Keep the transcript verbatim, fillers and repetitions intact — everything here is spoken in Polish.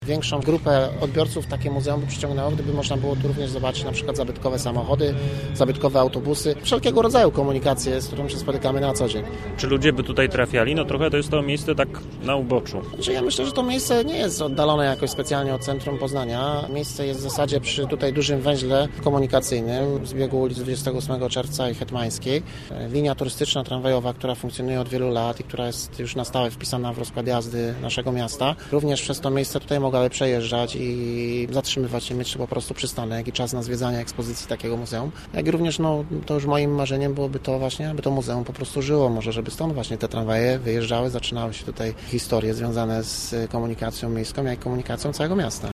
Większą grupę odbiorców takie muzeum by przyciągnęło, gdyby można było tu również zobaczyć na przykład zabytkowe samochody, zabytkowe autobusy, wszelkiego rodzaju komunikację, z którą się spotykamy na co dzień. Czy ludzie by tutaj trafiali? No trochę to jest to miejsce tak na uboczu. Znaczy, ja myślę, że to miejsce nie jest oddalone jakoś specjalnie od centrum Poznania. Miejsce jest w zasadzie przy tutaj dużym węźle komunikacyjnym, zbiegu ulic dwudziestego ósmego czerwca i Hetmańskiej. Linia turystyczna tramwajowa, która funkcjonuje od wielu lat i która jest już na stałe wpisana w rozkład jazdy naszego miasta. Również przez to miejsce tutaj mogłaby przejeżdżać i zatrzymywać się, mieć po prostu przystanek i czas na zwiedzanie ekspozycji takiego muzeum. Jak i również, no, to już moim marzeniem byłoby to właśnie, aby to muzeum po prostu żyło. Może, żeby stąd właśnie te tramwaje wyjeżdżały, zaczynały się tutaj historie związane z komunikacją miejską, jak i komunikacją całego miasta.